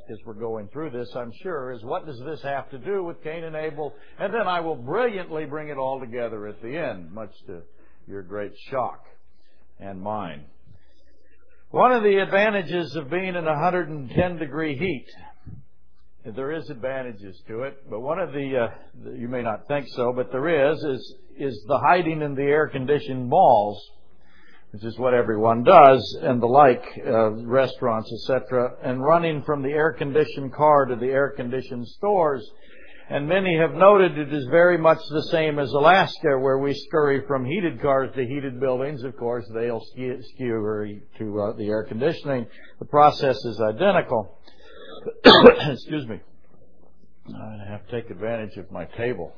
as we're going through this, I'm sure, is what does this have to do with Cain and Abel? And then I will brilliantly bring it all together at the end, much to your great shock and mine. One of the advantages of being in 110-degree heat, there is advantages to it, but one of the, you may not think so, but there is the hiding in the air-conditioned malls, which is what everyone does, and the like, restaurants, etc., and running from the air-conditioned car to the air-conditioned stores. And many have noted it is very much the same as Alaska, where we scurry from heated cars to heated buildings. Of course, they'll skew to the air conditioning. The process is identical. Excuse me. I have to take advantage of my table.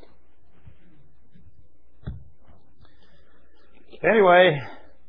Anyway,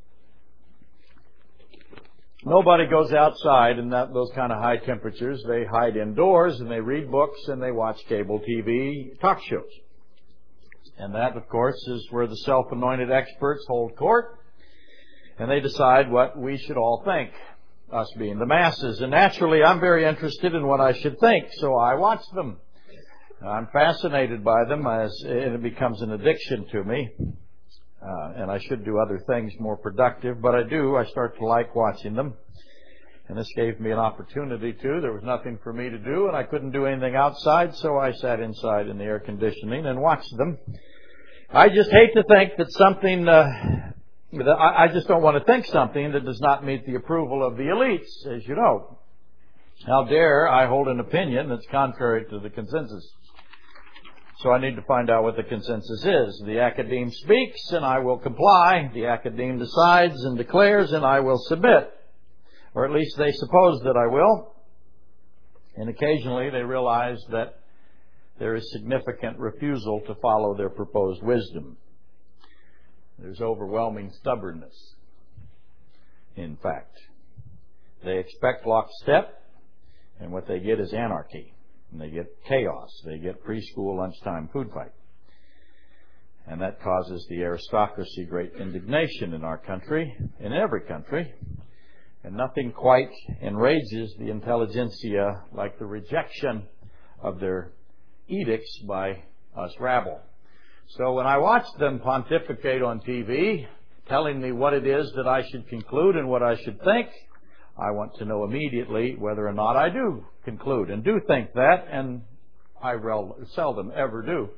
nobody goes outside in those kind of high temperatures. They hide indoors and they read books and they watch cable TV talk shows. And that, of course, is where the self-anointed experts hold court and they decide what we should all think, us being the masses. And naturally, I'm very interested in what I should think, so I watch them. I'm fascinated by them as it becomes an addiction to me. And I should do other things more productive, but I do. I start to like watching them. And this gave me an opportunity to. There was nothing for me to do, and I couldn't do anything outside, so I sat inside in the air conditioning and watched them. I just hate to think that something, I just don't want to think something that does not meet the approval of the elites, as you know. How dare I hold an opinion that's contrary to the consensus? So I need to find out what the consensus is. The academe speaks and I will comply. The academe decides and declares and I will submit. Or at least they suppose that I will. And occasionally they realize that there is significant refusal to follow their proposed wisdom. There's overwhelming stubbornness, in fact. They expect lockstep, and what they get is anarchy. And they get chaos. They get preschool lunchtime food fight. And that causes the aristocracy great indignation in our country, in every country. And nothing quite enrages the intelligentsia like the rejection of their edicts by us rabble. So when I watch them pontificate on TV, telling me what it is that I should conclude and what I should think, I want to know immediately whether or not I do conclude and do think that, and I seldom ever do.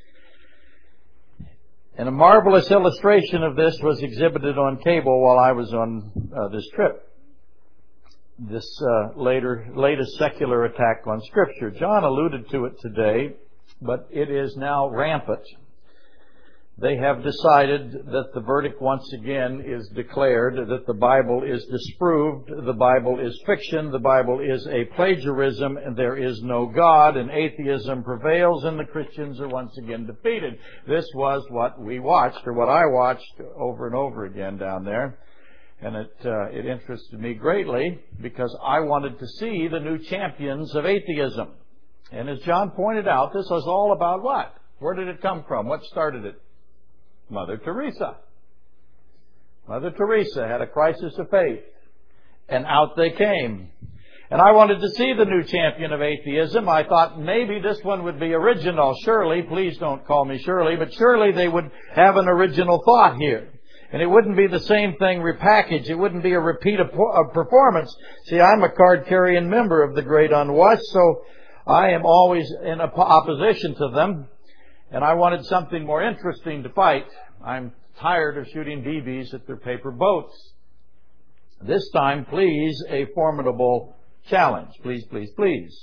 And a marvelous illustration of this was exhibited on cable while I was on this trip. This latest secular attack on Scripture. John alluded to it today, but it is now rampant. They have decided that the verdict once again is declared, that the Bible is disproved, the Bible is fiction, the Bible is a plagiarism, and there is no God, and atheism prevails, and the Christians are once again defeated. This was what we watched, or what I watched over and over again down there. And it interested me greatly because I wanted to see the new champions of atheism. And as John pointed out, this was all about what? Where did it come from? What started it? Mother Teresa. Mother Teresa had a crisis of faith, and out they came. And I wanted to see the new champion of atheism. I thought maybe this one would be original. Surely, please don't call me Shirley, but surely they would have an original thought here. And it wouldn't be the same thing repackaged. It wouldn't be a repeat of performance. See, I'm a card-carrying member of the Great Unwashed, so I am always in opposition to them. And I wanted something more interesting to fight. I'm tired of shooting BBs at their paper boats. This time, please, a formidable challenge. Please, please, please.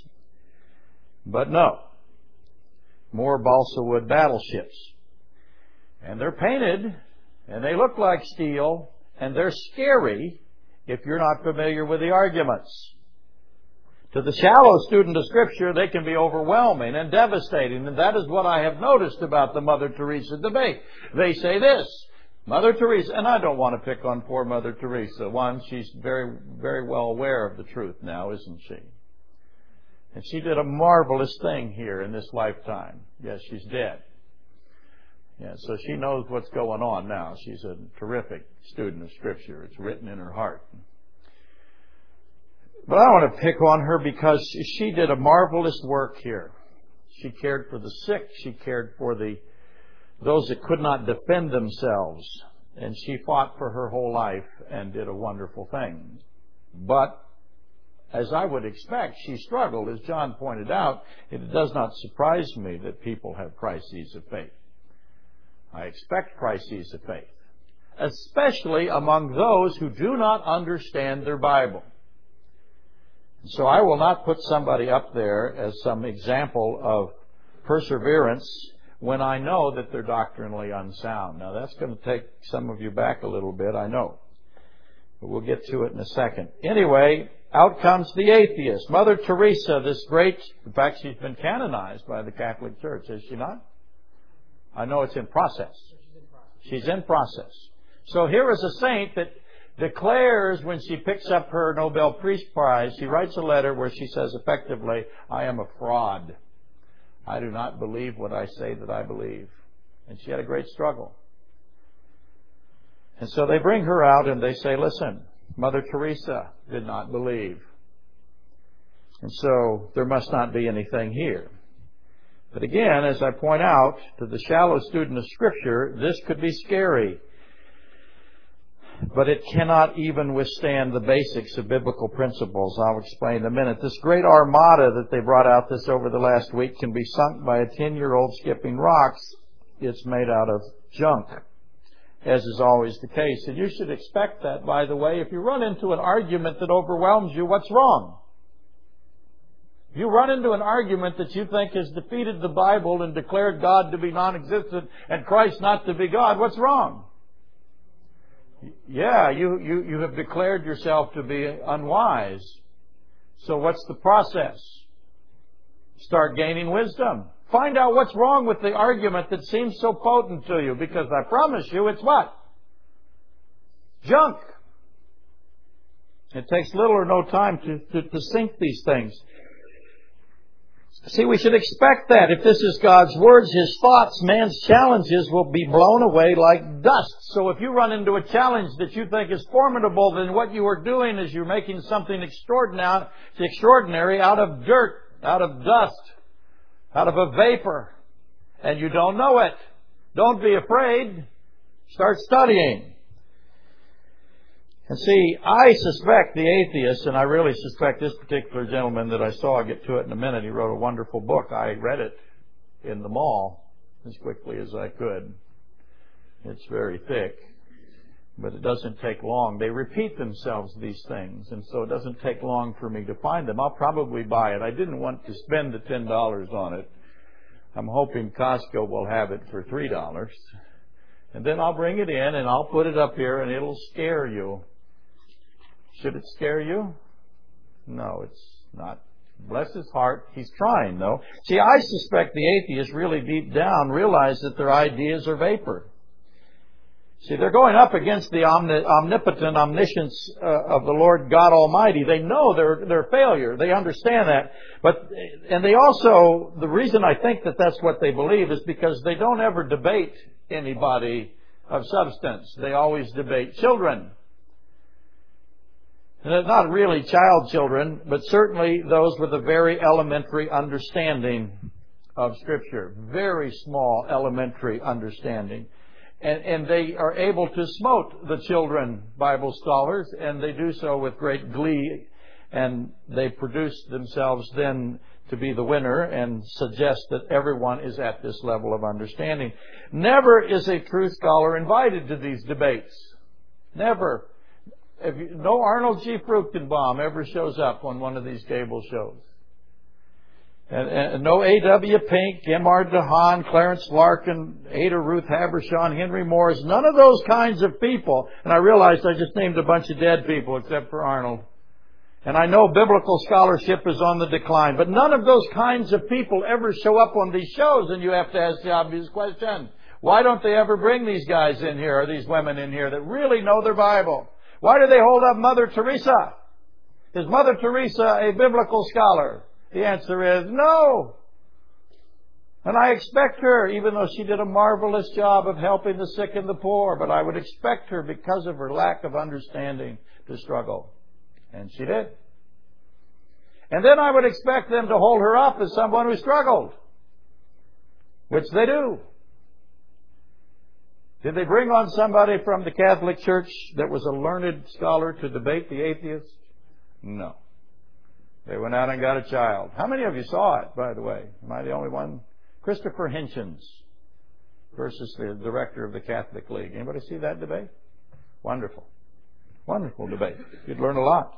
But no. More balsa wood battleships. And they're painted, and they look like steel, and they're scary if you're not familiar with the arguments. To the shallow student of Scripture, they can be overwhelming and devastating. And that is what I have noticed about the Mother Teresa debate. They say this, Mother Teresa, and I don't want to pick on poor Mother Teresa. One, she's very, very well aware of the truth now, isn't she? And she did a marvelous thing here in this lifetime. Yes, she's dead. Yeah, so she knows what's going on now. She's a terrific student of Scripture. It's written in her heart. But I want to pick on her because she did a marvelous work here. She cared for the sick. She cared for those that could not defend themselves. And she fought for her whole life and did a wonderful thing. But, as I would expect, she struggled. As John pointed out, it does not surprise me that people have crises of faith. I expect crises of faith, especially among those who do not understand their Bible. So I will not put somebody up there as some example of perseverance when I know that they're doctrinally unsound. Now, that's going to take some of you back a little bit, I know. But we'll get to it in a second. Anyway, out comes the atheist. Mother Teresa, this great, in fact, she's been canonized by the Catholic Church, is she not? I know it's in process. She's in process. So here is a saint that declares, when she picks up her Nobel Peace Prize, she writes a letter where she says effectively, I am a fraud. I do not believe what I say that I believe. And she had a great struggle. And so they bring her out and they say, listen, Mother Teresa did not believe. And so there must not be anything here. But again, as I point out, to the shallow student of Scripture, this could be scary. But it cannot even withstand the basics of biblical principles. I'll explain in a minute. This great armada that they brought out this over the last week can be sunk by a 10-year-old skipping rocks. It's made out of junk, as is always the case. And you should expect that, by the way. If you run into an argument that overwhelms you, what's wrong? If you run into an argument that you think has defeated the Bible and declared God to be non-existent and Christ not to be God, what's wrong? Yeah, you have declared yourself to be unwise. So what's the process? Start gaining wisdom. Find out what's wrong with the argument that seems so potent to you, because I promise you it's what? Junk. It takes little or no time to sink these things. See, we should expect that. If this is God's words, His thoughts, man's challenges will be blown away like dust. So if you run into a challenge that you think is formidable, then what you are doing is you're making something extraordinary out of dirt, out of dust, out of a vapor. And you don't know it. Don't be afraid. Start studying. And see, I suspect the atheists, and I really suspect this particular gentleman that I saw, I'll get to it in a minute, he wrote a wonderful book. I read it in the mall as quickly as I could. It's very thick, but it doesn't take long. They repeat themselves, these things, and so it doesn't take long for me to find them. I'll probably buy it. I didn't want to spend the $10 on it. I'm hoping Costco will have it for $3. And then I'll bring it in and I'll put it up here and it'll scare you. Should it scare you? No, it's not. Bless his heart. He's trying, though. See, I suspect the atheists really deep down realize that their ideas are vapor. See, they're going up against the omnipotent omniscience of the Lord God Almighty. They know their failure. They understand that. And they also, the reason I think that that's what they believe is because they don't ever debate anybody of substance. They always debate children. And not really child children, but certainly those with a very elementary understanding of Scripture. Very small elementary understanding. And they are able to smote the children Bible scholars, and they do so with great glee. And they produce themselves then to be the winner and suggest that everyone is at this level of understanding. Never is a true scholar invited to these debates. Never. No Arnold G. Fruchtenbaum ever shows up on one of these cable shows. And no A.W. Pink, M.R. DeHaan, Clarence Larkin, Ada Ruth Habershon, Henry Morris, none of those kinds of people. And I realized I just named a bunch of dead people except for Arnold. And I know biblical scholarship is on the decline, but none of those kinds of people ever show up on these shows. And you have to ask the obvious question. Why don't they ever bring these guys in here, or these women in here that really know their Bible? Why do they hold up Mother Teresa? Is Mother Teresa a biblical scholar? The answer is no. And I expect her, even though she did a marvelous job of helping the sick and the poor, but I would expect her, because of her lack of understanding, to struggle. And she did. And then I would expect them to hold her up as someone who struggled, which they do. Did they bring on somebody from the Catholic Church that was a learned scholar to debate the atheists? No. They went out and got a child. How many of you saw it, by the way? Am I the only one? Christopher Hitchens versus the director of the Catholic League. Anybody see that debate? Wonderful. Wonderful debate. You'd learn a lot.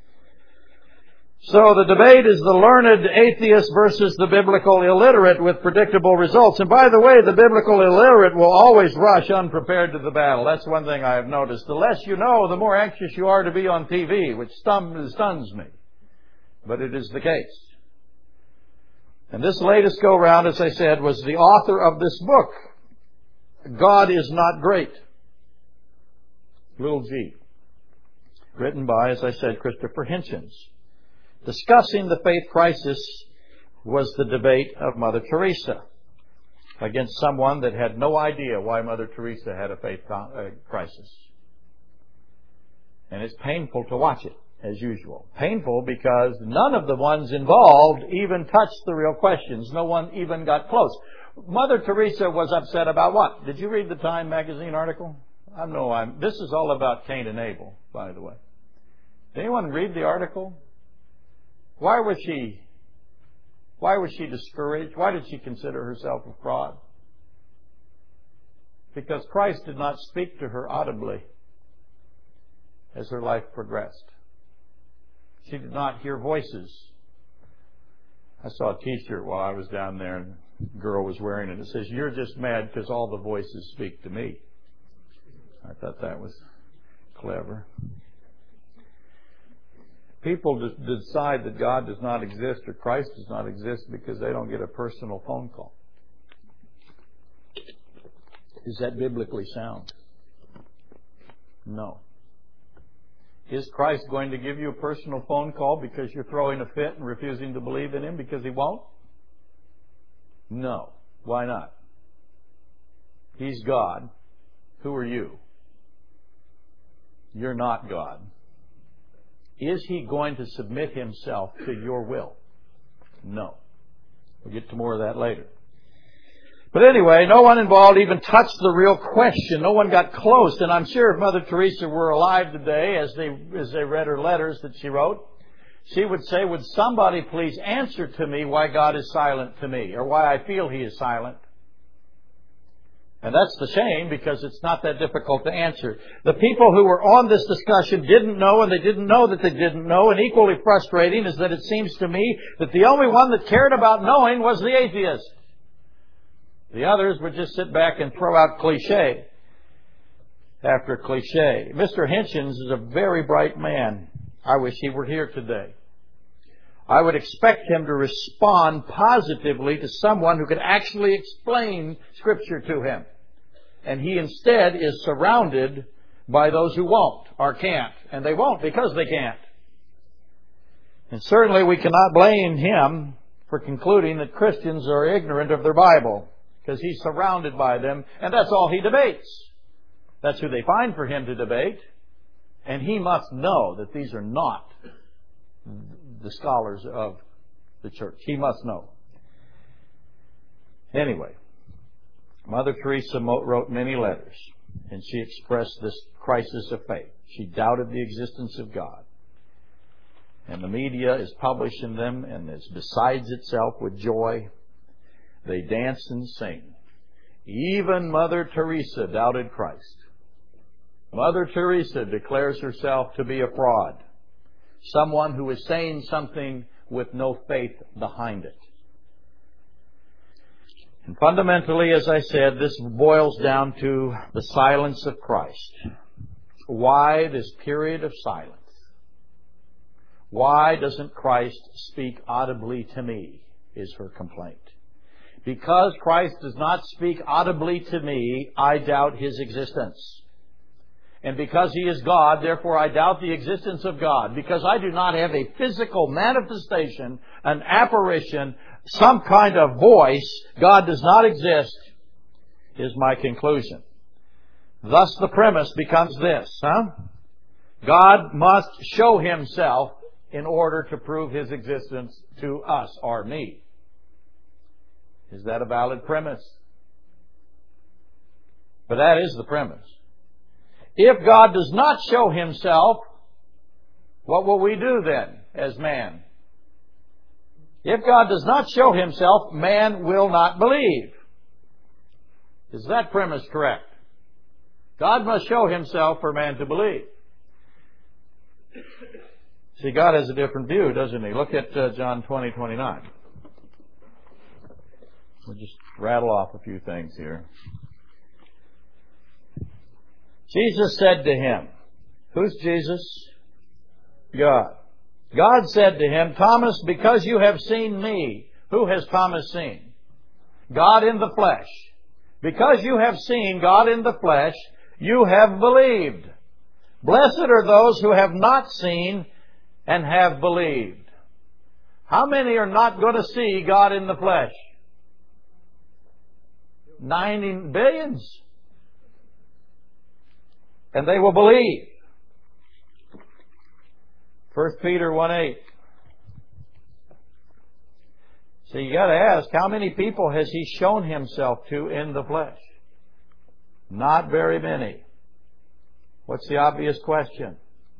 So the debate is the learned atheist versus the biblical illiterate with predictable results. And by the way, the biblical illiterate will always rush unprepared to the battle. That's one thing I have noticed. The less you know, the more anxious you are to be on TV, which stuns me. But it is the case. And this latest go-round, as I said, was the author of this book, God is Not Great, little g, written by, as I said, Christopher Hitchens. Discussing the faith crisis was the debate of Mother Teresa against someone that had no idea why Mother Teresa had a faith crisis. And it's painful to watch it, as usual. Painful because none of the ones involved even touched the real questions. No one even got close. Mother Teresa was upset about what? Did you read the Time magazine article? This is all about Cain and Abel, by the way. Did anyone read the article? Why was she discouraged? Why did she consider herself a fraud? Because Christ did not speak to her audibly as her life progressed. She did not hear voices. I saw a T-shirt while I was down there, and a girl was wearing it. It says, "You're just mad because all the voices speak to me." I thought that was clever. People decide that God does not exist or Christ does not exist because they don't get a personal phone call. Is that biblically sound? No. Is Christ going to give you a personal phone call because you're throwing a fit and refusing to believe in Him because He won't? No. Why not? He's God. Who are you? You're not God. Is He going to submit Himself to your will? No. We'll get to more of that later. But anyway, no one involved even touched the real question. No one got close. And I'm sure if Mother Teresa were alive today, as they read her letters that she wrote, she would say, "Would somebody please answer to me why God is silent to me, or why I feel He is silent?" And that's the shame, because it's not that difficult to answer. The people who were on this discussion didn't know, and they didn't know that they didn't know. And equally frustrating is that it seems to me that the only one that cared about knowing was the atheist. The others would just sit back and throw out cliche after cliche. Mr. Hitchens is a very bright man. I wish he were here today. I would expect him to respond positively to someone who could actually explain Scripture to him. And he instead is surrounded by those who won't or can't. And they won't because they can't. And certainly we cannot blame him for concluding that Christians are ignorant of their Bible, because he's surrounded by them, and that's all he debates. That's who they find for him to debate. And he must know that these are not the scholars of the church. He must know. Anyway, Mother Teresa wrote many letters, and she expressed this crisis of faith. She doubted the existence of God. And the media is publishing them, and is besides itself with joy. They dance and sing. Even Mother Teresa doubted Christ. Mother Teresa declares herself to be a fraud. Someone who is saying something with no faith behind it. And fundamentally, as I said, this boils down to the silence of Christ. Why this period of silence? Why doesn't Christ speak audibly to me, is her complaint. Because Christ does not speak audibly to me, I doubt His existence. And because He is God, therefore I doubt the existence of God. Because I do not have a physical manifestation, an apparition, some kind of voice, God does not exist, is my conclusion. Thus the premise becomes this, God must show Himself in order to prove His existence to us or me. Is that a valid premise? But that is the premise. If God does not show Himself, what will we do then as man? If God does not show Himself, man will not believe. Is that premise correct? God must show Himself for man to believe. See, God has a different view, doesn't He? Look at John 20:29. We'll just rattle off a few things here. Jesus said to him, who's Jesus? God. God said to him, Thomas, because you have seen me. Who has Thomas seen? God in the flesh. Because you have seen God in the flesh, you have believed. Blessed are those who have not seen and have believed. How many are not going to see God in the flesh? 90 billions. And they will believe. 1 Peter 1:8. So you got to ask, how many people has He shown Himself to in the flesh? Not very many. What's the obvious question?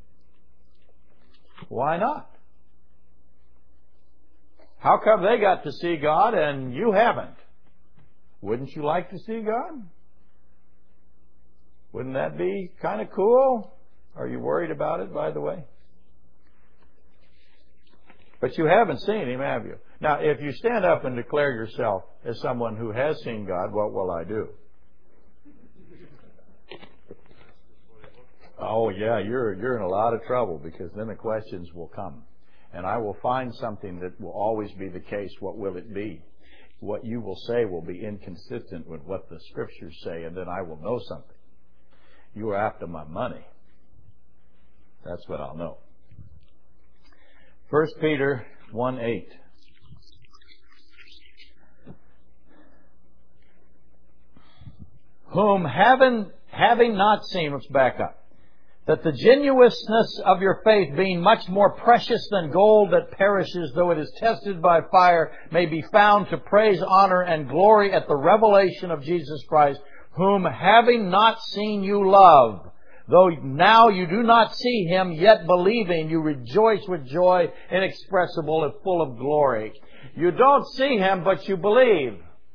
Why not? How come they got to see God and you haven't? Wouldn't you like to see God? Wouldn't that be kind of cool? Are you worried about it, by the way? But you haven't seen Him, have you? Now, if you stand up and declare yourself as someone who has seen God, what will I do? Oh, yeah, you're in a lot of trouble, because then the questions will come. And I will find something that will always be the case. What will it be? What you will say will be inconsistent with what the Scriptures say, and then I will know something. You are after my money. That's what I'll know. 1 Peter 1:8. Whom having not seen, let's back up, that the genuineness of your faith, being much more precious than gold that perishes, though it is tested by fire, may be found to praise, honor, and glory at the revelation of Jesus Christ, whom having not seen you love. Though now you do not see Him, yet believing, you rejoice with joy inexpressible and full of glory. You don't see Him, but you believe.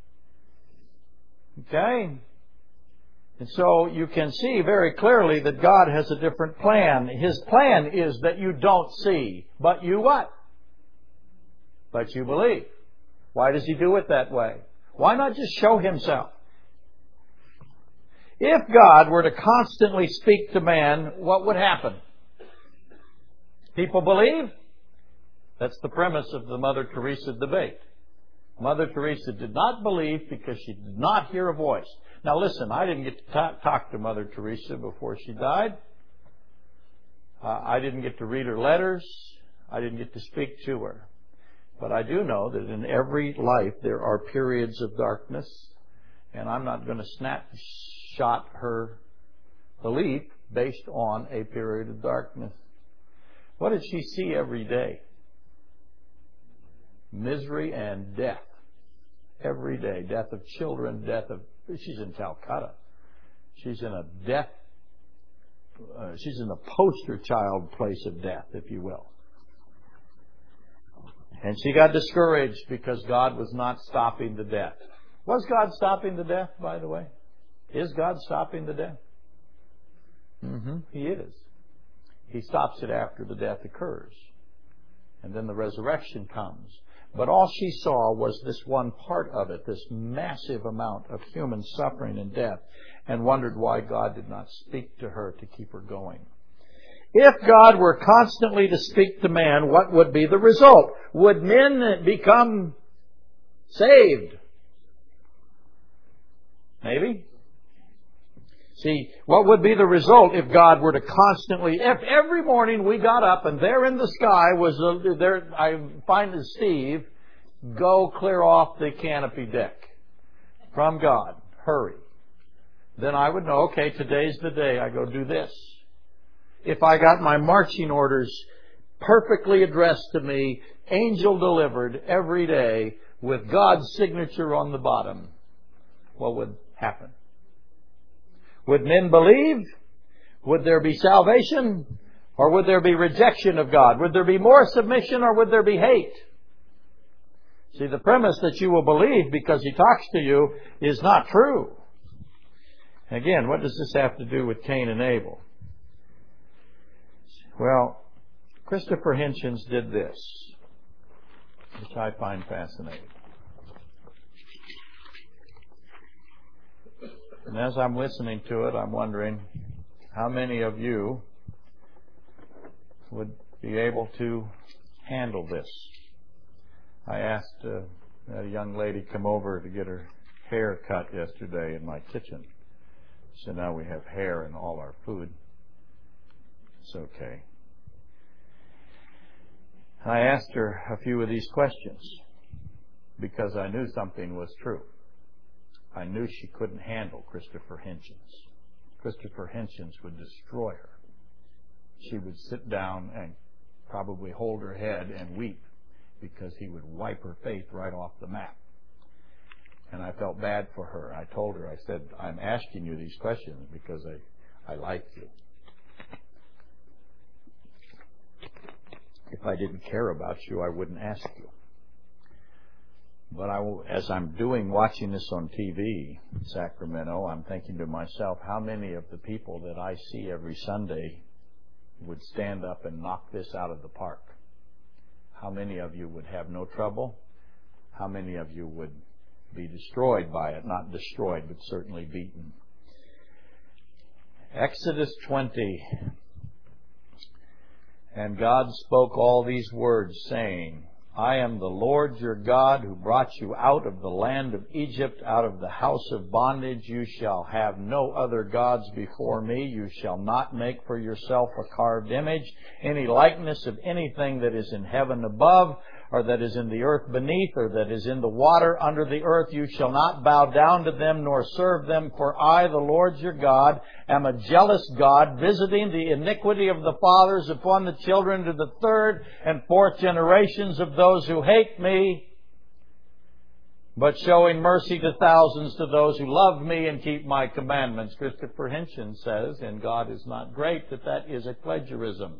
Okay? And so you can see very clearly that God has a different plan. His plan is that you don't see, but you what? But you believe. Why does He do it that way? Why not just show Himself? If God were to constantly speak to man, what would happen? People believe? That's the premise of the Mother Teresa debate. Mother Teresa did not believe because she did not hear a voice. Now listen, I didn't get to talk to Mother Teresa before she died. I didn't get to read her letters. I didn't get to speak to her. But I do know that in every life there are periods of darkness, and I'm not going to snapshot her belief based on a period of darkness. What did she see every day? Misery and death. Every day. Death of children, she's in Calcutta. She's in a death, she's in a poster child place of death, if you will. And she got discouraged because God was not stopping the death. Was God stopping the death, by the way? Is God stopping the death? He is. He stops it after the death occurs. And then the resurrection comes. But all she saw was this one part of it, this massive amount of human suffering and death, and wondered why God did not speak to her to keep her going. If God were constantly to speak to man, what would be the result? Would men become saved? Maybe. See, what would be the result if God were to constantly, if every morning we got up and there in the sky was, I find Steve, go clear off the canopy deck from God, hurry. Then I would know, okay, today's the day I go do this. If I got my marching orders perfectly addressed to me, angel delivered every day with God's signature on the bottom, what would happen? Would men believe? Would there be salvation? Or would there be rejection of God? Would there be more submission or would there be hate? See, the premise that you will believe because He talks to you is not true. Again, what does this have to do with Cain and Abel? Well, Christopher Hitchens did this, which I find fascinating. And as I'm listening to it, I'm wondering how many of you would be able to handle this. I asked a young lady come over to get her hair cut yesterday in my kitchen. So now we have hair in all our food. It's okay. I asked her a few of these questions because I knew something was true. I knew she couldn't handle Christopher Hitchens. Christopher Hitchens would destroy her. She would sit down and probably hold her head and weep because he would wipe her faith right off the map. And I felt bad for her. I told her, I said, I'm asking you these questions because I like you. If I didn't care about you, I wouldn't ask you. But as I'm watching this on TV in Sacramento, I'm thinking to myself, how many of the people that I see every Sunday would stand up and knock this out of the park? How many of you would have no trouble? How many of you would be destroyed by it? Not destroyed, but certainly beaten. Exodus 20. And God spoke all these words, saying, I am the Lord your God who brought you out of the land of Egypt, out of the house of bondage. You shall have no other gods before me. You shall not make for yourself a carved image, any likeness of anything that is in heaven above, or that is in the earth beneath, or that is in the water under the earth. You shall not bow down to them nor serve them, for I, the Lord your God, am a jealous God, visiting the iniquity of the fathers upon the children to the third and fourth generations of those who hate me, but showing mercy to thousands to those who love me and keep my commandments. Christopher Hitchens says, and God is not great, that is a plagiarism.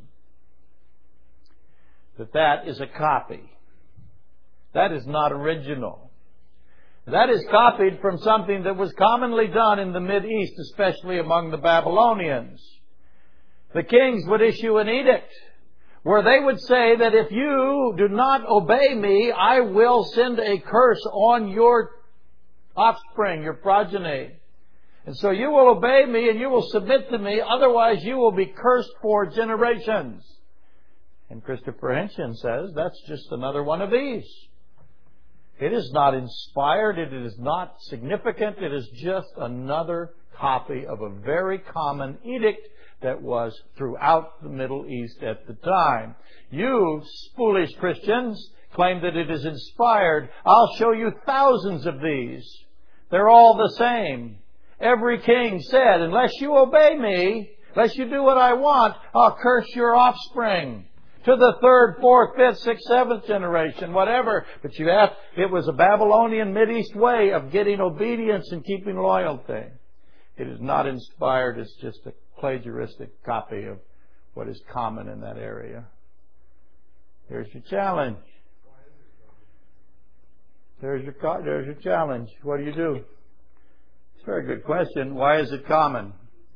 That is a copy. That is not original. That is copied from something that was commonly done in the Mideast, especially among the Babylonians. The kings would issue an edict where they would say that if you do not obey me, I will send a curse on your offspring, your progeny. And so you will obey me and you will submit to me, otherwise you will be cursed for generations. And Christopher Hitchens says that's just another one of these. It is not inspired. It is not significant. It is just another copy of a very common edict that was throughout the Middle East at the time. You foolish Christians claim that it is inspired. I'll show you thousands of these. They're all the same. Every king said, unless you obey me, unless you do what I want, I'll curse your offspring. To the third, fourth, fifth, sixth, seventh generation, whatever. But it was a Babylonian Mideast way of getting obedience and keeping loyalty. It is not inspired. It's just a plagiaristic copy of what is common in that area. Here's your challenge. There's your challenge. What do you do? It's a very good question. Why is it common?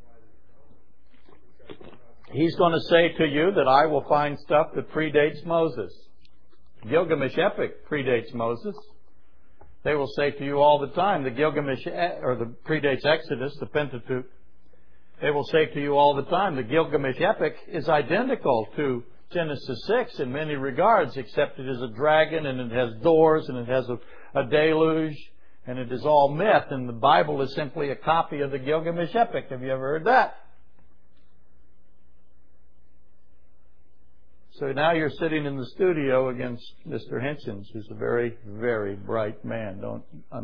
He's going to say to you that I will find stuff that predates Moses. Gilgamesh epic predates Moses. They will say to you all the time the Gilgamesh, or the predates Exodus, the Pentateuch. They will say to you all the time the Gilgamesh epic is identical to Genesis 6 in many regards, except it is a dragon and it has doors and it has a deluge and it is all myth, and the Bible is simply a copy of the Gilgamesh epic. Have you ever heard that? So now you're sitting in the studio against Mr. Hitchens, who's a very, very bright man. Don't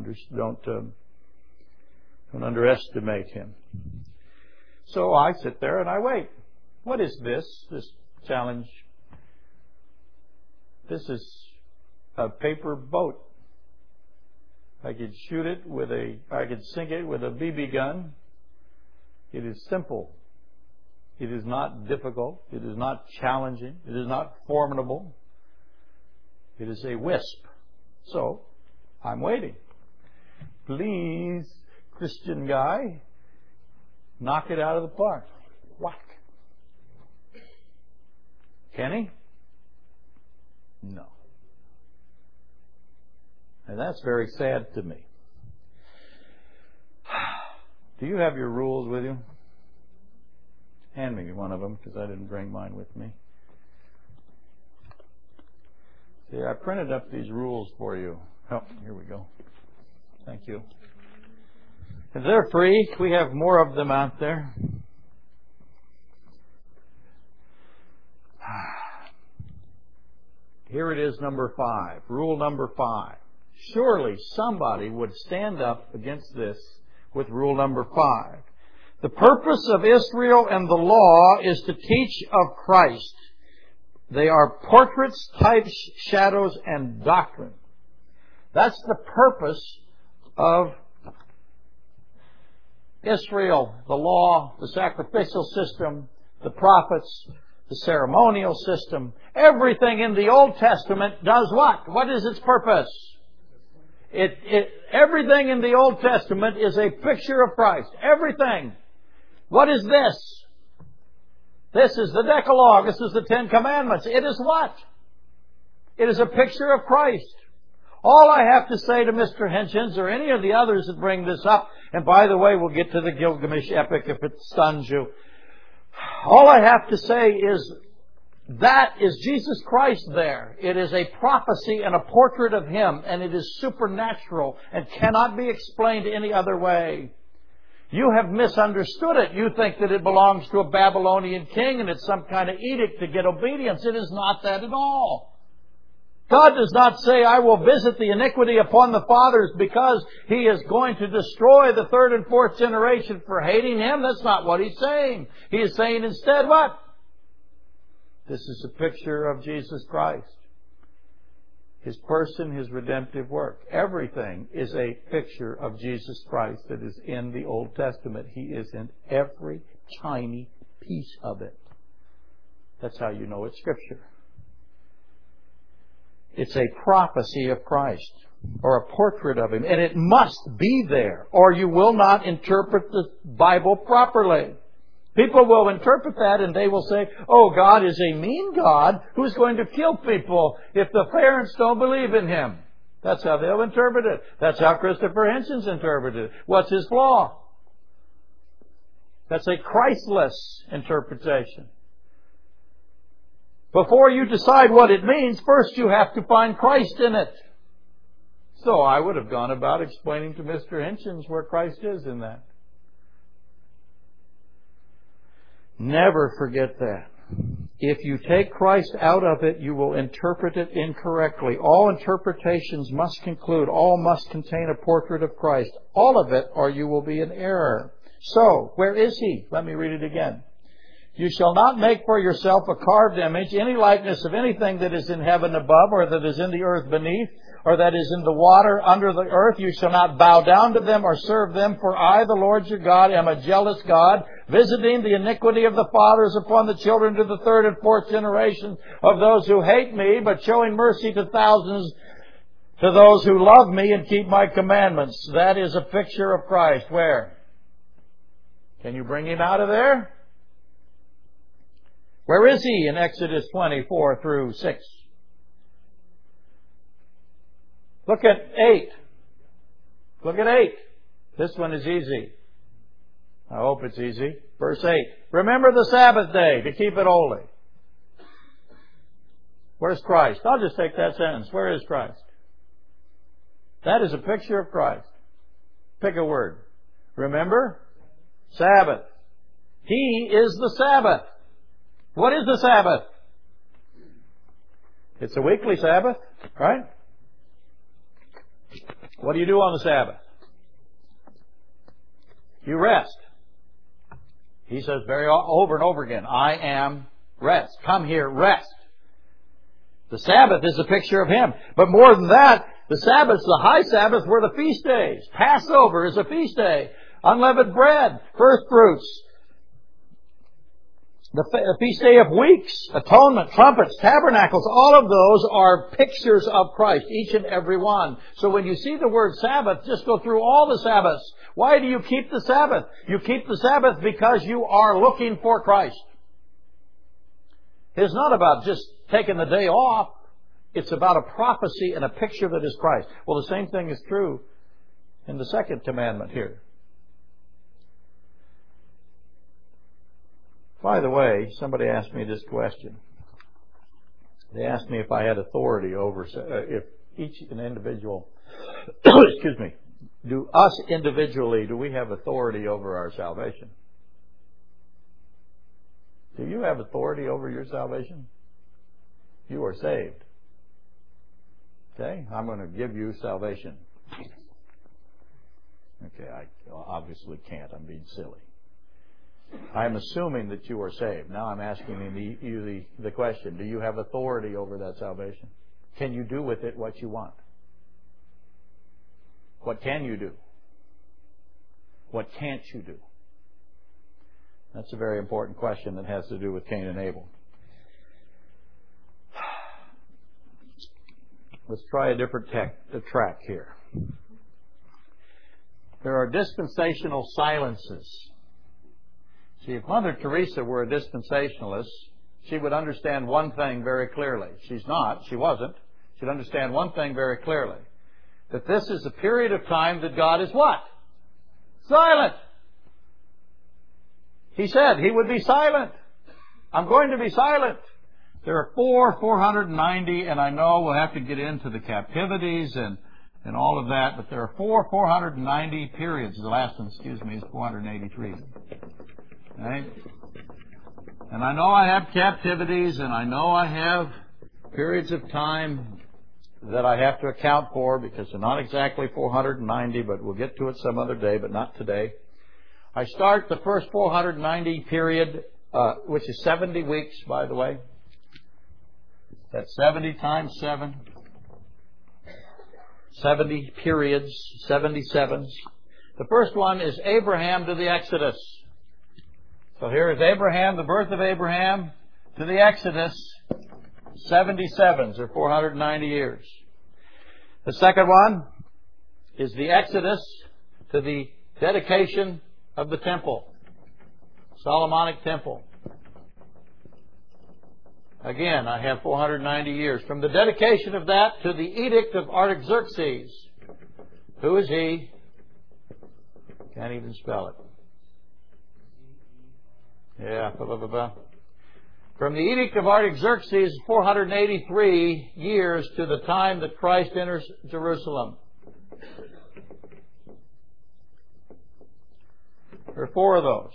underestimate him. So I sit there and I wait. What is this challenge This is a paper boat. I could shoot it I could sink it with a BB gun. It is simple. It is not difficult. It is not challenging. It is not formidable. It is a wisp. So, I'm waiting. Please, Christian guy, knock it out of the park. Whack. Can he? No. And that's very sad to me. Do you have your rules with you? Hand me one of them, because I didn't bring mine with me. See, I printed up these rules for you. Oh, here we go. Thank you. And they're free. We have more of them out there. Here it is, number 5. Rule number 5. Surely somebody would stand up against this with rule number 5. The purpose of Israel and the law is to teach of Christ. They are portraits, types, shadows, and doctrine. That's the purpose of Israel, the law, the sacrificial system, the prophets, the ceremonial system. Everything in the Old Testament does what? What is its purpose? Everything in the Old Testament is a picture of Christ. Everything. What is this? This is the Decalogue. This is the Ten Commandments. It is what? It is a picture of Christ. All I have to say to Mr. Hitchens or any of the others that bring this up, and by the way, we'll get to the Gilgamesh epic if it stuns you. All I have to say is that is Jesus Christ there. It is a prophecy and a portrait of Him, and it is supernatural and cannot be explained any other way. You have misunderstood it. You think that it belongs to a Babylonian king and it's some kind of edict to get obedience. It is not that at all. God does not say, I will visit the iniquity upon the fathers because He is going to destroy the third and fourth generation for hating Him. That's not what He's saying. He is saying instead what? This is a picture of Jesus Christ. His person, His redemptive work. Everything is a picture of Jesus Christ that is in the Old Testament. He is in every tiny piece of it. That's how you know it's Scripture. It's a prophecy of Christ, or a portrait of Him, and it must be there, or you will not interpret the Bible properly. People will interpret that and they will say, oh, God is a mean God who's going to kill people if the parents don't believe in Him. That's how they'll interpret it. That's how Christopher Hitchens interpreted it. What's his flaw? That's a Christless interpretation. Before you decide what it means, first you have to find Christ in it. So I would have gone about explaining to Mr. Hitchens where Christ is in that. Never forget that. If you take Christ out of it, you will interpret it incorrectly. All interpretations must conclude, all must contain a portrait of Christ. All of it, or you will be in error. So, where is He? Let me read it again. You shall not make for yourself a carved image, any likeness of anything that is in heaven above, or that is in the earth beneath, or that is in the water under the earth. You shall not bow down to them or serve them, for I, the Lord your God, am a jealous God, visiting the iniquity of the fathers upon the children to the third and fourth generation of those who hate me, but showing mercy to thousands to those who love me and keep my commandments. That is a picture of Christ. Where? Can you bring Him out of there? Where is He in Exodus 24 through 6? Look at 8. Look at 8. This one is easy. I hope it's easy. Verse 8. Remember the Sabbath day to keep it holy. Where's Christ? I'll just take that sentence. Where is Christ? That is a picture of Christ. Pick a word. Remember? Sabbath. He is the Sabbath. What is the Sabbath? It's a weekly Sabbath, right? What do you do on the Sabbath? You rest. He says over and over again, I am rest. Come here, rest. The Sabbath is a picture of Him. But more than that, the Sabbaths, the high Sabbaths, were the feast days. Passover is a feast day. Unleavened bread, first fruits. The feast day of weeks, atonement, trumpets, tabernacles, all of those are pictures of Christ, each and every one. So when you see the word Sabbath, just go through all the Sabbaths. Why do you keep the Sabbath? You keep the Sabbath because you are looking for Christ. It's not about just taking the day off. It's about a prophecy and a picture that is Christ. Well, the same thing is true in the second commandment here. By the way, somebody asked me this question. They asked me if I had authority over, if each an individual, excuse me, do us individually, do we have authority over our salvation? Do you have authority over your salvation? You are saved. Okay, I'm going to give you salvation. Okay, I obviously can't. I'm being silly. I'm assuming that you are saved. Now I'm asking you the question, do you have authority over that salvation? Can you do with it what you want? What can you do? What can't you do? That's a very important question that has to do with Cain and Abel. Let's try a different track here. There are dispensational silences. See, if Mother Teresa were a dispensationalist, she would understand one thing very clearly. She's not. She wasn't. She'd understand one thing very clearly. That this is a period of time that God is what? Silent. He said He would be silent. I'm going to be silent. There are 490, and I know we'll have to get into the captivities and all of that, but there are 490 periods. The last one, is 483. Right? And I know I have captivities, and I know I have periods of time that I have to account for because they're not exactly 490, but we'll get to it some other day, but not today. I start the first 490 period, which is 70 weeks, by the way. That's 70 times 7. 70 periods, 77s. The first one is Abraham to the Exodus. So here is Abraham, the birth of Abraham, to the Exodus, 77s, or 490 years. The second one is the Exodus to the dedication of the temple, Solomonic temple. Again, I have 490 years. From the dedication of that to the edict of Artaxerxes. Who is he? Can't even spell it. Yeah, From the edict of Artaxerxes, 483 years to the time that Christ enters Jerusalem. There are 4 of those.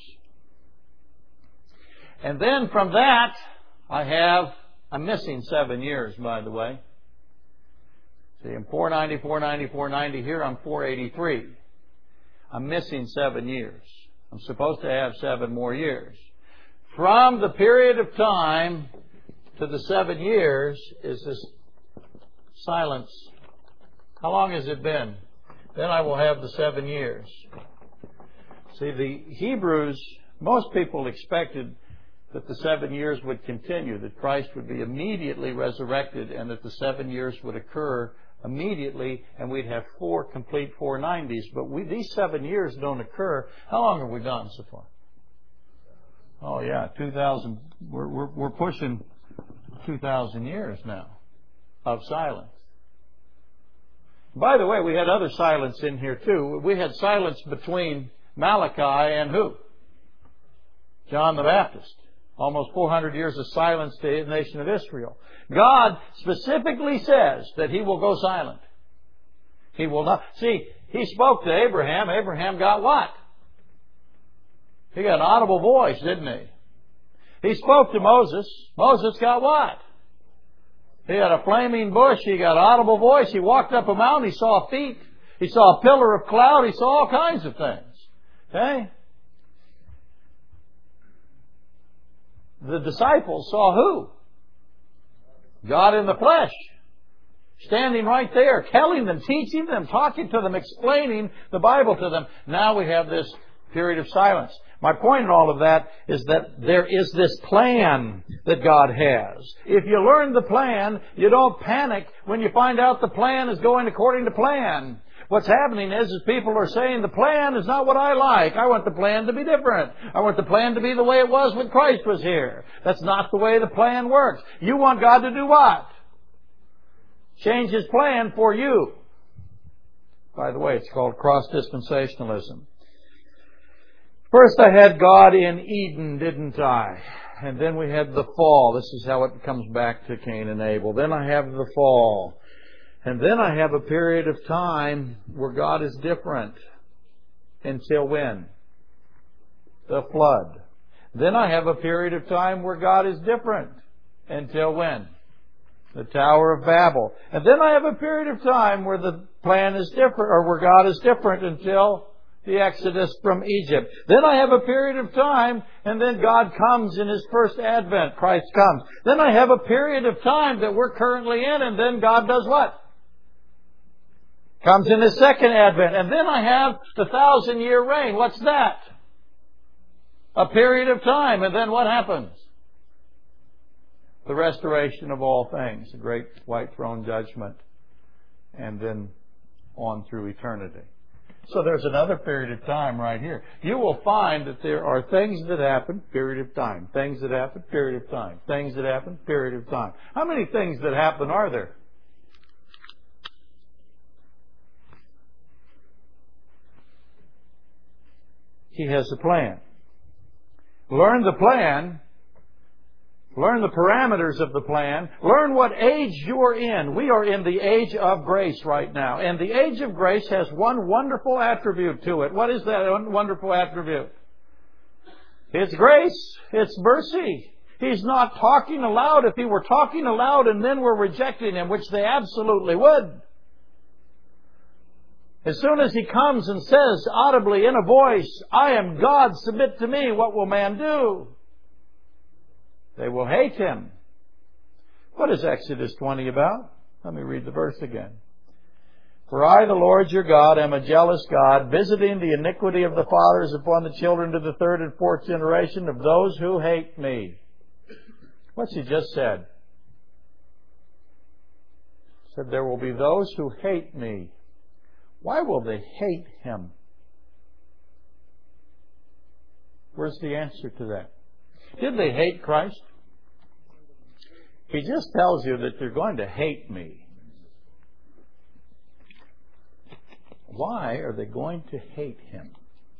And then from that, I'm missing 7 years, by the way. See, I'm 490, 490, 490. Here I'm 483. I'm missing 7 years. I'm supposed to have 7 more years. From the period of time to the 7 years is this silence. How long has it been? Then I will have the 7 years. See, the Hebrews, most people expected that the 7 years would continue, that Christ would be immediately resurrected, and that the 7 years would occur immediately, and we'd have 4 complete 490s. But these 7 years don't occur. How long have we gone so far? Oh yeah, 2,000. We're pushing 2,000 years now of silence. By the way, we had other silence in here too. We had silence between Malachi and who? John the Baptist. Almost 400 years of silence to the nation of Israel. God specifically says that He will go silent. He will not. See, He spoke to Abraham. Abraham got what? He got an audible voice, didn't he? He spoke to Moses. Moses got what? He had a flaming bush. He got an audible voice. He walked up a mountain. He saw feet. He saw a pillar of cloud. He saw all kinds of things. Okay? The disciples saw who? God in the flesh, standing right there, telling them, teaching them, talking to them, explaining the Bible to them. Now we have this period of silence. My point in all of that is that there is this plan that God has. If you learn the plan, you don't panic when you find out the plan is going according to plan. What's happening is people are saying the plan is not what I like. I want the plan to be different. I want the plan to be the way it was when Christ was here. That's not the way the plan works. You want God to do what? Change His plan for you. By the way, it's called cross-dispensationalism. First I had God in Eden, didn't I? And then we had the fall. This is how it comes back to Cain and Abel. Then I have the fall. And then I have a period of time where God is different. Until when? The flood. Then I have a period of time where God is different. Until when? The Tower of Babel. And then I have a period of time where the plan is different, or where God is different until the Exodus from Egypt. Then I have a period of time, and then God comes in His first advent. Christ comes. Then I have a period of time that we're currently in, and then God does what? Comes in His second advent. And then I have the 1,000-year reign. What's that? A period of time. And then what happens? The restoration of all things. The great white throne judgment. And then on through eternity. So there's another period of time right here. You will find that there are things that happen, period of time. Things that happen, period of time. Things that happen, period of time. How many things that happen are there? He has a plan. Learn the plan. Learn the parameters of the plan. Learn what age you are in. We are in the age of grace right now. And the age of grace has one wonderful attribute to it. What is that wonderful attribute? It's grace. It's mercy. He's not talking aloud. If He were talking aloud and then we're rejecting Him, which they absolutely would. As soon as He comes and says audibly in a voice, I am God, submit to me, what will man do? They will hate Him. What is Exodus 20 about? Let me read the verse again. For I, the Lord your God, am a jealous God, visiting the iniquity of the fathers upon the children to the third and fourth generation of those who hate me. What's He just said? He said, there will be those who hate me. Why will they hate Him? Where's the answer to that? Did they hate Christ? He just tells you that they're going to hate me. Why are they going to hate Him?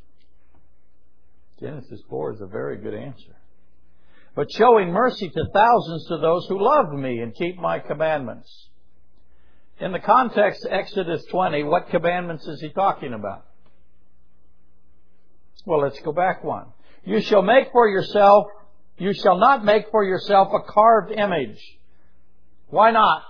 Genesis 4 is a very good answer. But showing mercy to thousands to those who love me and keep my commandments. In the context of Exodus 20, what commandments is He talking about? Well, let's go back one. You shall not make for yourself a carved image. Why not?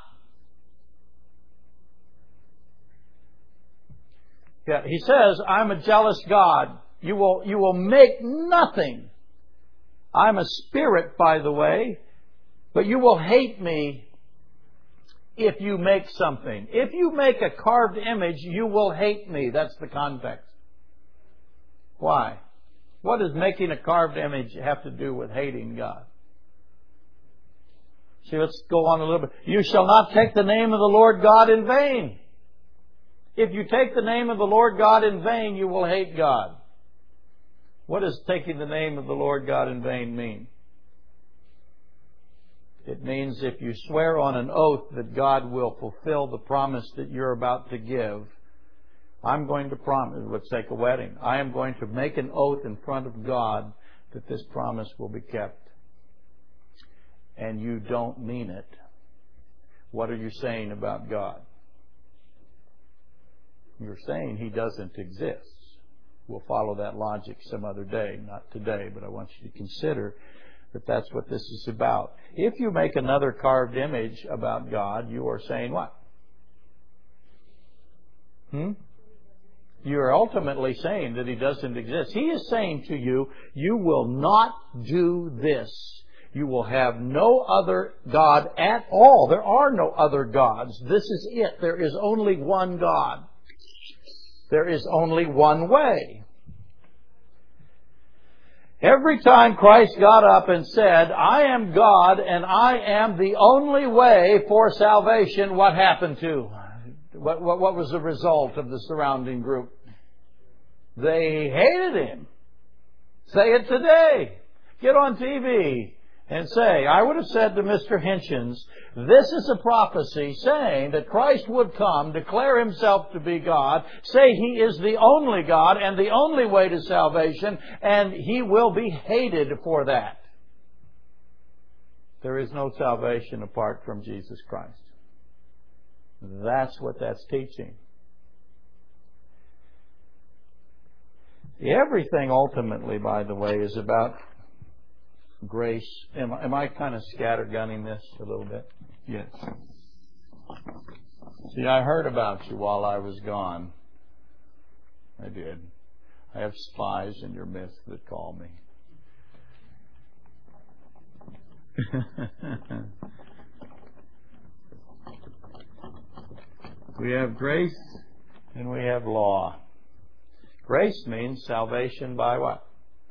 Yeah, He says, I'm a jealous God. You will make nothing. I'm a spirit, by the way, but you will hate me if you make something. If you make a carved image, you will hate me. That's the context. Why? What does making a carved image have to do with hating God? See, let's go on a little bit. You shall not take the name of the Lord God in vain. If you take the name of the Lord God in vain, you will hate God. What does taking the name of the Lord God in vain mean? It means if you swear on an oath that God will fulfill the promise that you're about to give, I'm going to promise, let's take a wedding. I am going to make an oath in front of God that this promise will be kept. And you don't mean it. What are you saying about God? You're saying He doesn't exist. We'll follow that logic some other day, not today, but I want you to consider that that's what this is about. If you make another carved image about God, you are saying what? You are ultimately saying that He doesn't exist. He is saying to you, you will not do this. You will have no other God at all. There are no other gods. This is it. There is only one God. There is only one way. Every time Christ got up and said, I am God and I am the only way for salvation, what happened to? What was the result of the surrounding group? They hated Him. Say it today. Get on TV and say, I would have said to Mr. Hitchens, this is a prophecy saying that Christ would come, declare Himself to be God, say He is the only God and the only way to salvation, and He will be hated for that. There is no salvation apart from Jesus Christ. That's what that's teaching. Everything ultimately, by the way, is about grace. Am I kind of scattergunning this a little bit? Yes. See, I heard about you while I was gone. I did. I have spies in your midst that call me. We have grace and we have law. Grace means salvation by what?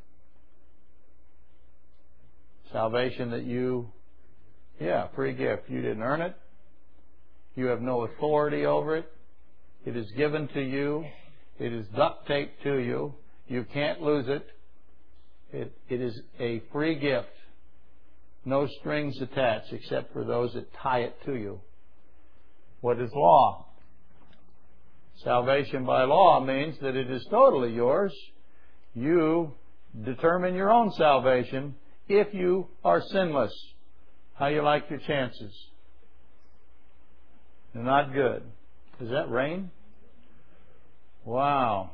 Salvation that free gift. You didn't earn it. You have no authority over it. It is given to you. It is duct taped to you. You can't lose it. It is a free gift. No strings attached except for those that tie it to you. What is law? Salvation by law means that it is totally yours. You determine your own salvation if you are sinless. How you like your chances? They're not good. Does that rain? Wow.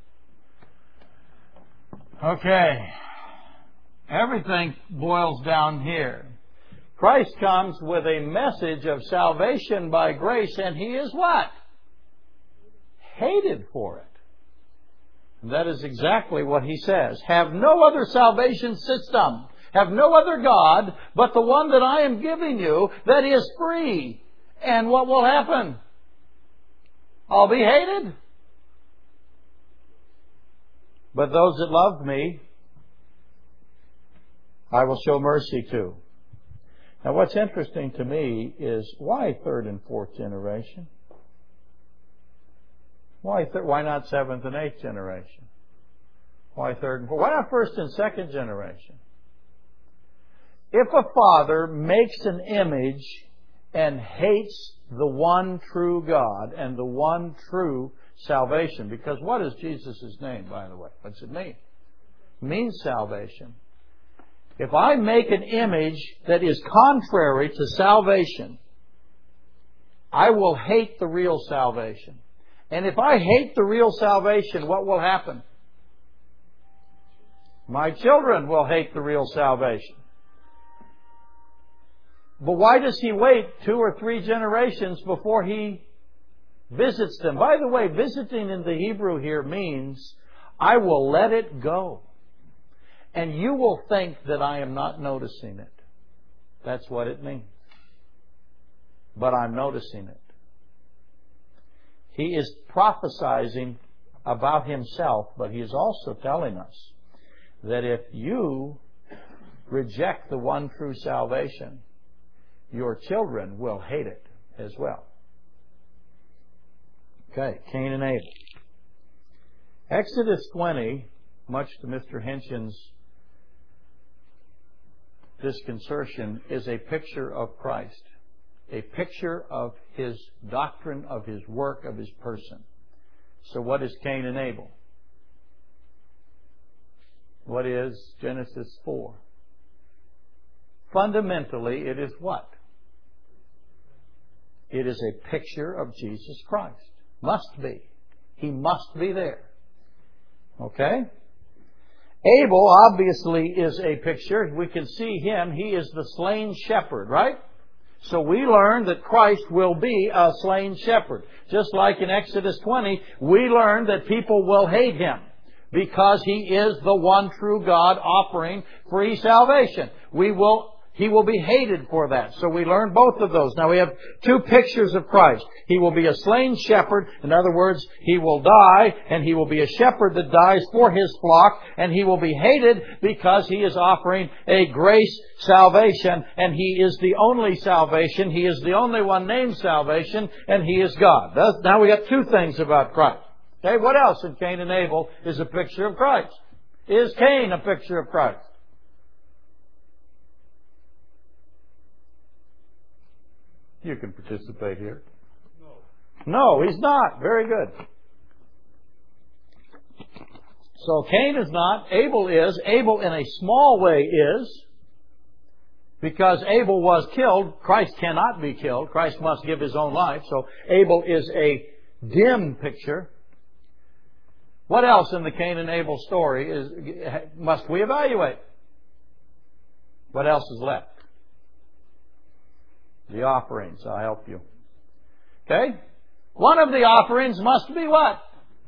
Okay. Everything boils down here. Christ comes with a message of salvation by grace, and He is what? Hated for it. And that is exactly what He says. Have no other salvation system. Have no other God but the one that I am giving you that is free. And what will happen? I'll be hated. But those that love me, I will show mercy to. Now what's interesting to me is why third and fourth generation? Why not seventh and eighth generation? Why third and fourth? Why not first and second generation? If a father makes an image and hates the one true God and the one true salvation, because what is Jesus' name, by the way? What's it mean? It means salvation. If I make an image that is contrary to salvation, I will hate the real salvation. And if I hate the real salvation, what will happen? My children will hate the real salvation. But why does He wait 2 or 3 generations before He visits them? By the way, visiting in the Hebrew here means I will let it go. And you will think that I am not noticing it. That's what it means. But I'm noticing it. He is prophesizing about Himself, but He is also telling us that if you reject the one true salvation, your children will hate it as well. Okay, Cain and Abel. Exodus 20, much to Mr. Hitchens' disconcertion, is a picture of Christ. A picture of His doctrine, of His work, of His person. So what is Cain and Abel? What is Genesis 4? Fundamentally, it is what? It is a picture of Jesus Christ. Must be. He must be there. Okay? Abel obviously is a picture. We can see him. He is the slain shepherd, right? So we learn that Christ will be a slain shepherd. Just like in Exodus 20, we learn that people will hate Him. because He is the one true God offering free salvation. He will be hated for that. So we learn both of those. Now we have two pictures of Christ. He will be a slain shepherd. In other words, He will die, and He will be a shepherd that dies for His flock, and He will be hated because He is offering a grace salvation, and He is the only salvation. He is the only one named salvation, and He is God. Now we got two things about Christ. Okay, what else in Cain and Abel is a picture of Christ? Is Cain a picture of Christ? You can participate here. No, he's not. Very good. So Cain is not. Abel is. Abel in a small way is. Because Abel was killed, Christ cannot be killed. Christ must give His own life. So Abel is a dim picture. What else in the Cain and Abel story must we evaluate? What else is left? The offerings. I'll help you. Okay? One of the offerings must be what?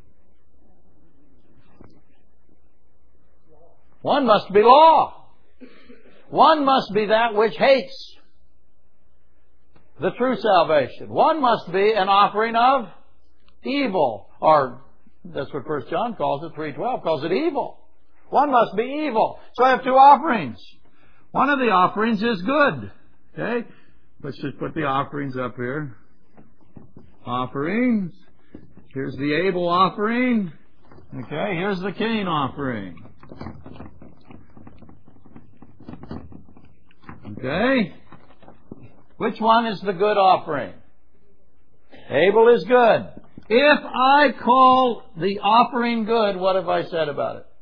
One must be law. One must be that which hates the true salvation. One must be an offering of evil. Or that's what 1 John calls it. 3:12 calls it evil. One must be evil. So I have two offerings. One of the offerings is good. Okay? Let's just put the offerings up here. Offerings. Here's the Abel offering. Okay, here's the Cain offering. Okay? Which one is the good offering? Abel is good. If I call the offering good, what have I said about it?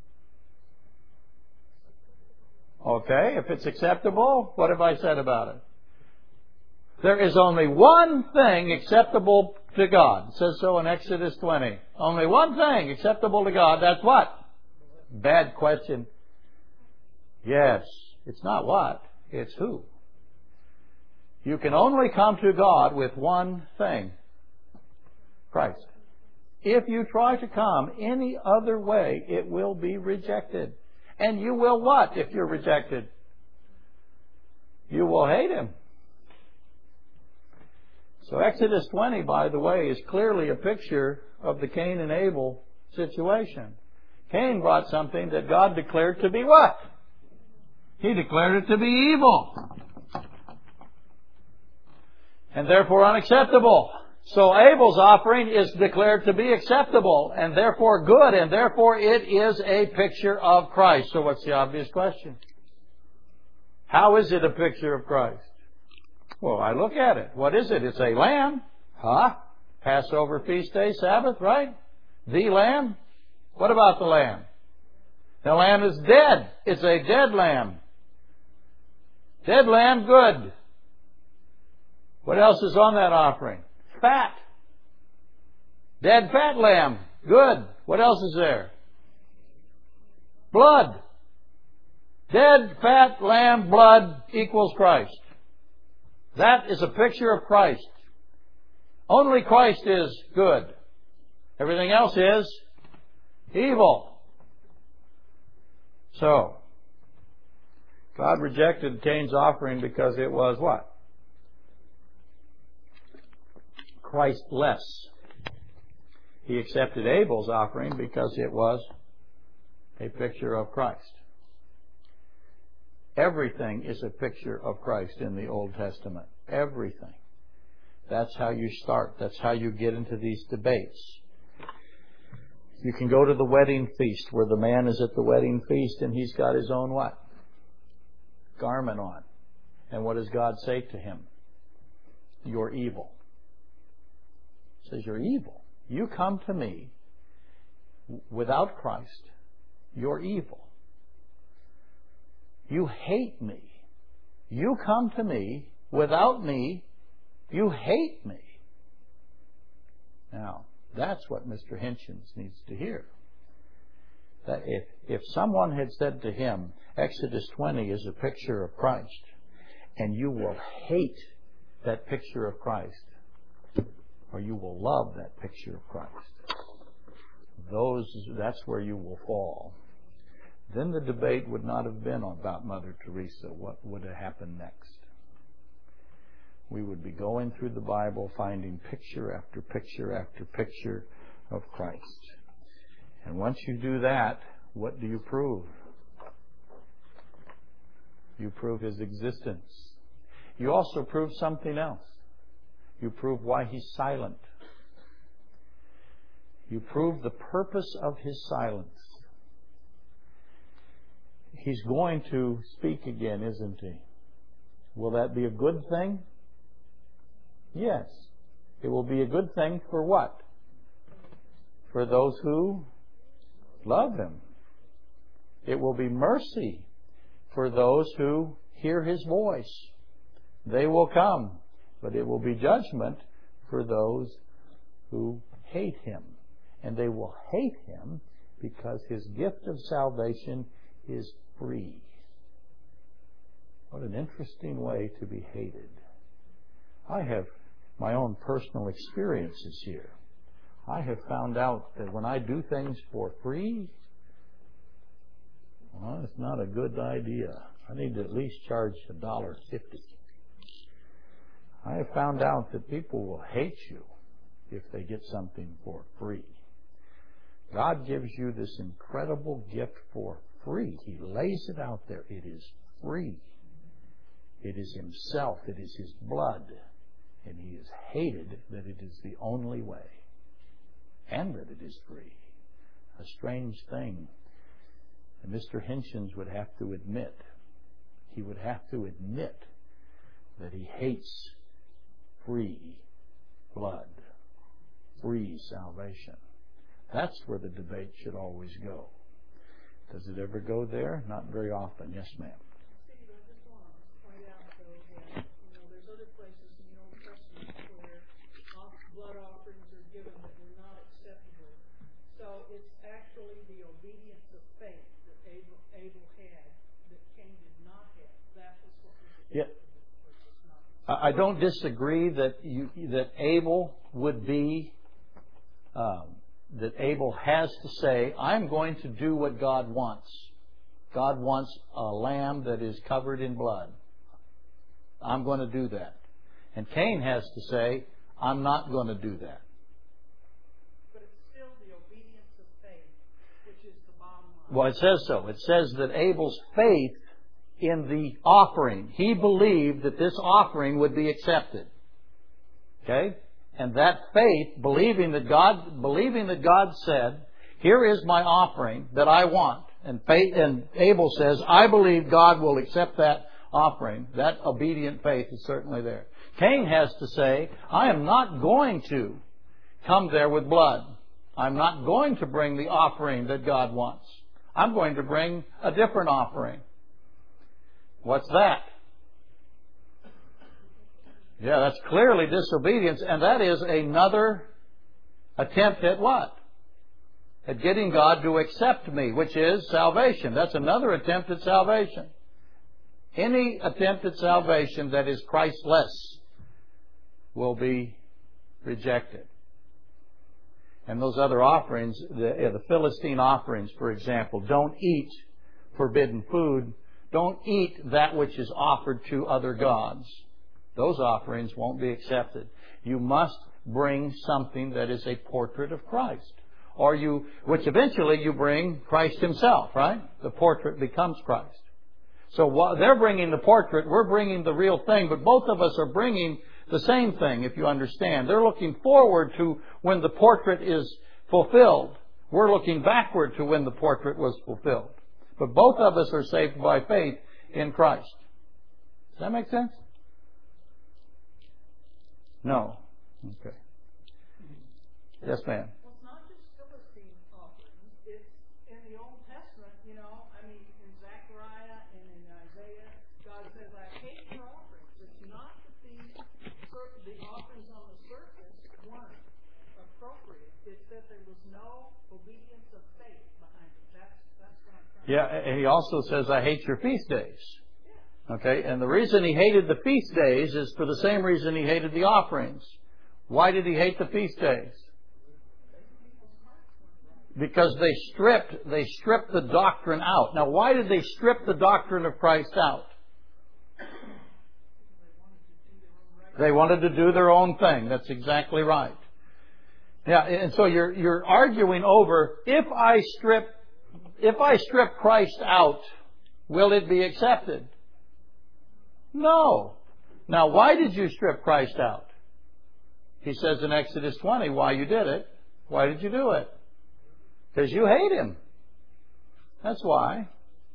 Okay, if it's acceptable, what have I said about it? There is only one thing acceptable to God. It says so in Exodus 20. Only one thing acceptable to God. That's what? Bad question. Yes. It's not what. It's who. You can only come to God with one thing. Christ. If you try to come any other way, it will be rejected. And you will what if you're rejected? You will hate Him. So Exodus 20, by the way, is clearly a picture of the Cain and Abel situation. Cain brought something that God declared to be what? He declared it to be evil. And therefore unacceptable. So Abel's offering is declared to be acceptable and therefore good, and therefore it is a picture of Christ. So what's the obvious question? How is it a picture of Christ? Well, I look at it. What is it? It's a lamb. Huh? Passover, feast day, Sabbath, right? The lamb. What about the lamb? The lamb is dead. It's a dead lamb. Dead lamb, good. What else is on that offering? Fat. Dead fat lamb, good. What else is there? Blood. Dead fat lamb, blood equals Christ. That is a picture of Christ. Only Christ is good. Everything else is evil. So, God rejected Cain's offering because it was what? Christless. He accepted Abel's offering because it was a picture of Christ. Everything is a picture of Christ in the Old Testament. Everything. That's how you start. That's how you get into these debates. You can go to the wedding feast where the man is at the wedding feast and he's got his own what? Garment on. And what does God say to him? You're evil. He says, you're evil. You come to me without Christ. You're evil. You hate me. You come to me without me. You hate me. Now, that's what Mr. Hitchens needs to hear. That if someone had said to him, Exodus 20 is a picture of Christ, and you will hate that picture of Christ, or you will love that picture of Christ, that's where you will fall. Then the debate would not have been about Mother Teresa. What would have happened next? We would be going through the Bible, finding picture after picture after picture of Christ. And once you do that, what do you prove? You prove His existence. You also prove something else. You prove why He's silent. You prove the purpose of His silence. He's going to speak again, isn't He? Will that be a good thing? Yes. It will be a good thing for what? For those who love Him. It will be mercy for those who hear His voice. They will come, but it will be judgment for those who hate Him. And they will hate Him because His gift of salvation is free. What an interesting way to be hated. I have my own personal experiences here. I have found out that when I do things for free, well, it's not a good idea. I need to at least charge $1.50. I have found out that people will hate you if they get something for free. God gives you this incredible gift for free. He lays it out there. It is free. It is Himself. It is His blood. And He is hated that it is the only way. And that it is free. A strange thing. And Mr. Hinchins would have to admit. He would have to admit that he hates free blood. Free salvation. That's where the debate should always go. Does it ever go there? Not very often. Yes, ma'am. Steve, I just want to point out, though, that there's other places in the Old Testament where blood offerings are given that were not acceptable. So it's actually the obedience of faith that Abel had that Cain did not have. That was what was acceptable. Yeah. I don't disagree that Abel would be. That Abel has to say, I'm going to do what God wants. God wants a lamb that is covered in blood. I'm going to do that. And Cain has to say, I'm not going to do that. But it's still the obedience of faith, which is the bottom line. Well, it says so. It says that Abel's faith in the offering, he believed that this offering would be accepted. Okay? And that faith, believing that God said, here is my offering that I want. And Abel says, I believe God will accept that offering. That obedient faith is certainly there. Cain has to say, I am not going to come there with blood. I'm not going to bring the offering that God wants. I'm going to bring a different offering. What's that? Yeah, that's clearly disobedience, and that is another attempt at what? At getting God to accept me, which is salvation. That's another attempt at salvation. Any attempt at salvation that is Christless will be rejected. And those other offerings, the Philistine offerings, for example, don't eat forbidden food. Don't eat that which is offered to other gods. Those offerings won't be accepted. You must bring something that is a portrait of Christ. Which eventually you bring Christ Himself, right? The portrait becomes Christ. So while they're bringing the portrait, we're bringing the real thing, but both of us are bringing the same thing, if you understand. They're looking forward to when the portrait is fulfilled. We're looking backward to when the portrait was fulfilled. But both of us are saved by faith in Christ. Does that make sense? No. Okay. Yes, ma'am. Well, it's not just Philistine offerings. It's in the Old Testament, in Zechariah and in Isaiah, God says, I hate your offerings. It's not that the offerings on the surface weren't appropriate. It's that there was no obedience of faith behind it. That's what I'm trying to say. Yeah, and He also says, I hate your feast days. Okay, and the reason He hated the feast days is for the same reason He hated the offerings. Why did He hate the feast days? Because they stripped the doctrine out. Now, why did they strip the doctrine of Christ out? They wanted to do their own thing. That's exactly right. Yeah, and so you're arguing over, if I strip Christ out, will it be accepted? No. Now, why did you strip Christ out? He says in Exodus 20 why you did it. Why did you do it? Because you hate Him. That's why.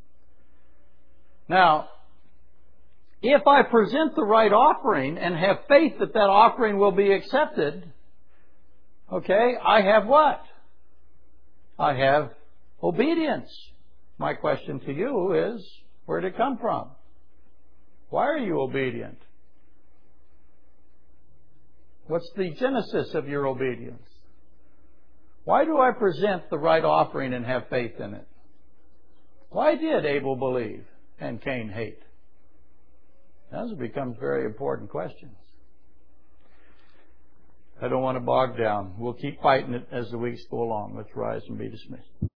Now, if I present the right offering and have faith that that offering will be accepted, okay, I have what? I have obedience. My question to you is, where did it come from? Why are you obedient? What's the genesis of your obedience? Why do I present the right offering and have faith in it? Why did Abel believe and Cain hate? Those become very important questions. I don't want to bog down. We'll keep fighting it as the weeks go along. Let's rise and be dismissed.